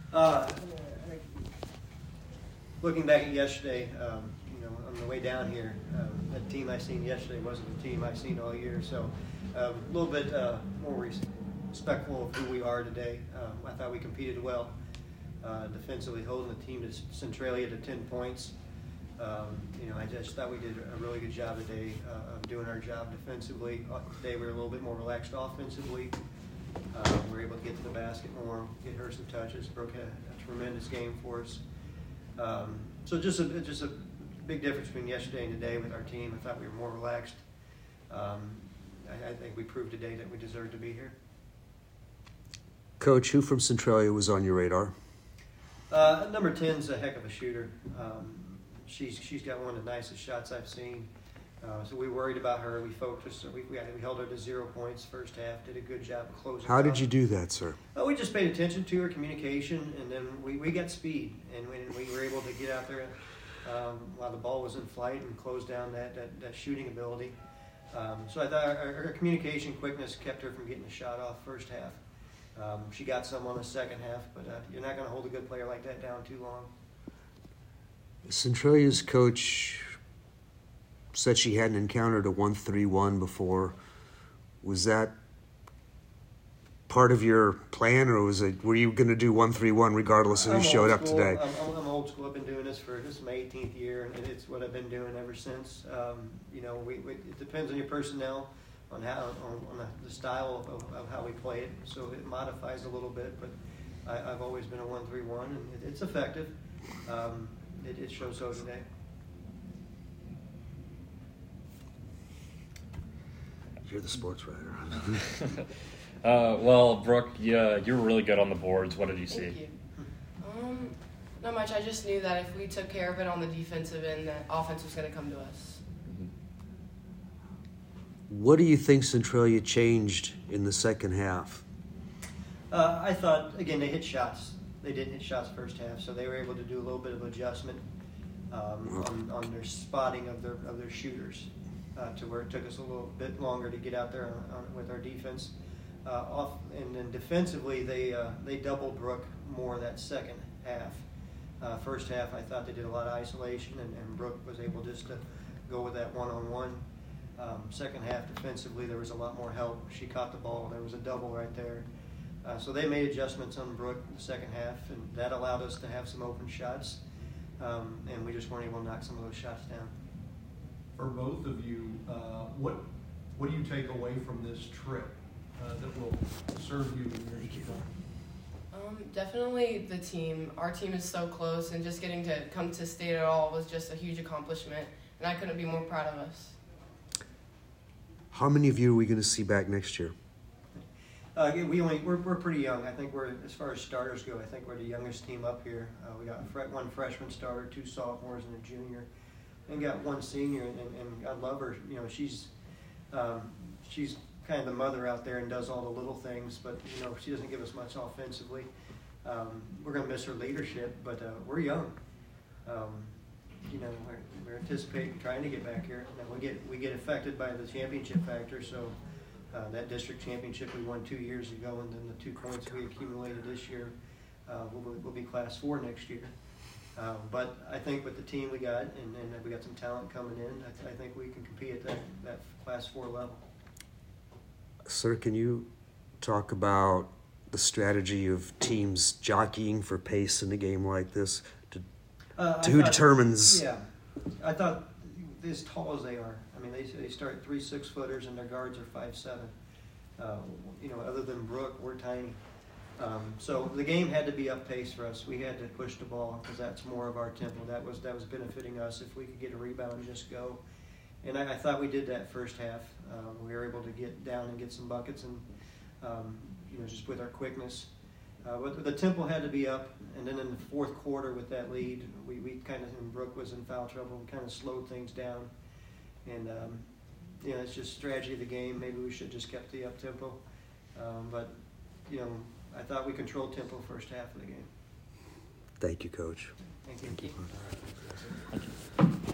I think looking back at yesterday, on the way down here, that team I seen yesterday wasn't the team I've seen all year. So a little bit more respectful of who we are today. I thought we competed well defensively, holding the team to Centralia to 10 points. I just thought we did a really good job today of doing our job defensively. Today we were a little bit more relaxed offensively. We were able to get to the basket more, get her some touches. Brooke had a tremendous game for us. So just a big difference between yesterday and today with our team. I thought we were more relaxed. I think we proved today that we deserve to be here. Coach, who from Centralia was on your radar? Number 10's a heck of a shooter. She's got one of the nicest shots I've seen. So we worried about her. We focused. We held her to 0 points first half. Did a good job of closing. How did you do that, sir? We just paid attention to her communication, and then we got speed, and we were able to get out there while the ball was in flight and close down that shooting ability. So I thought our communication quickness kept her from getting a shot off first half. She got some on the second half, but you're not going to hold a good player like that down too long. Centralia's coach said she hadn't encountered a 1-3-1 before. Was that part of your plan, or were you going to do 1-3-1 regardless of who showed up today? I'm old school. I've been doing this is my 18th year, and it's what I've been doing ever since. It depends on your personnel, on the style of how we play it. So it modifies a little bit, but I've always been a 1-3-1, and it's effective. It shows so today. You're the sports writer. Well, Brooke, you were really good on the boards. What did you see? Thank you. Not much. I just knew that if we took care of it on the defensive end, that offense was going to come to us. What do you think Centralia changed in the second half? I thought, again, they hit shots. They didn't hit shots first half, so they were able to do a little bit of adjustment on their spotting of their shooters to where it took us a little bit longer to get out there with our defense. And then defensively, they doubled Brooke more that second half. First half, I thought they did a lot of isolation, and Brooke was able just to go with that one-on-one. Second half, defensively, there was a lot more help. She caught the ball. There was a double right there. So they made adjustments on Brooke in the second half, and that allowed us to have some open shots, and we just weren't able to knock some of those shots down. For both of you, what do you take away from this trip that will serve you in years to come? Definitely the team. Our team is so close, and just getting to come to state at all was just a huge accomplishment, and I couldn't be more proud of us. How many of you are we going to see back next year? We're pretty young. I think as far as starters go, I think we're the youngest team up here. We got one freshman starter, 2 sophomores, and a junior, and got 1 senior. And I love her. She's kind of the mother out there and does all the little things, but she doesn't give us much offensively. We're going to miss her leadership, but we're young. We're anticipating trying to get back here. Now we get affected by the championship factor, so. That district championship we won 2 years ago, and then the 2 points we accumulated this year will be Class 4 next year. But I think with the team we got, and we got some talent coming in, I think we can compete at that Class 4 level. Sir, can you talk about the strategy of teams jockeying for pace in a game like this? Who determines? Yeah, I thought as tall as they are. I mean, they start 3 6-footers, and their guards are 5'7". Other than Brooke, we're tiny. So the game had to be up pace for us. We had to push the ball because that's more of our tempo. That was benefiting us if we could get a rebound and just go. And I thought we did that first half. We were able to get down and get some buckets, and just with our quickness. But the tempo had to be up, and then in the fourth quarter with that lead, we kind of, and Brooke was in foul trouble, we kind of slowed things down. And, it's just strategy of the game. Maybe we should have just kept the up-tempo. But, I thought we controlled tempo first half of the game. Thank you, Coach. Thank you. Thank you.